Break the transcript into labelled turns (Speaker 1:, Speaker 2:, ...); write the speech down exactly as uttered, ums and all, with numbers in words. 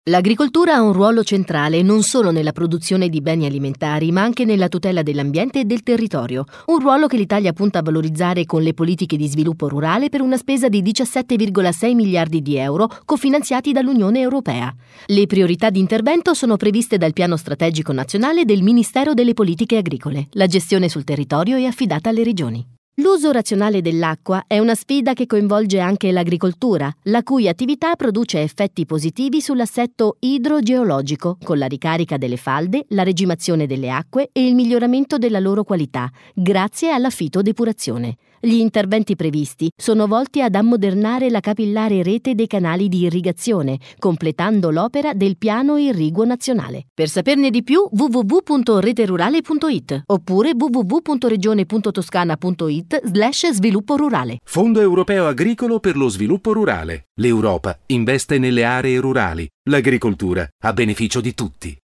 Speaker 1: L'agricoltura ha un ruolo centrale non solo nella produzione di beni alimentari, ma anche nella tutela dell'ambiente e del territorio. Un ruolo che l'Italia punta a valorizzare con le politiche di sviluppo rurale per una spesa di diciassette virgola sei miliardi di euro cofinanziati dall'Unione Europea. Le priorità di intervento sono previste dal Piano Strategico Nazionale del Ministero delle Politiche Agricole. La gestione sul territorio è affidata alle regioni. L'uso razionale dell'acqua è una sfida che coinvolge anche l'agricoltura, la cui attività produce effetti positivi sull'assetto idrogeologico, con la ricarica delle falde, la regimazione delle acque e il miglioramento della loro qualità, grazie alla fitodepurazione. Gli interventi previsti sono volti ad ammodernare la capillare rete dei canali di irrigazione, completando l'opera del Piano Irriguo Nazionale. Per saperne di più, w w w punto reterurale punto i t oppure w w w punto regione punto toscana punto i t slash sviluppo rurale.
Speaker 2: Fondo Europeo Agricolo per lo Sviluppo Rurale. L'Europa investe nelle aree rurali. L'agricoltura a beneficio di tutti.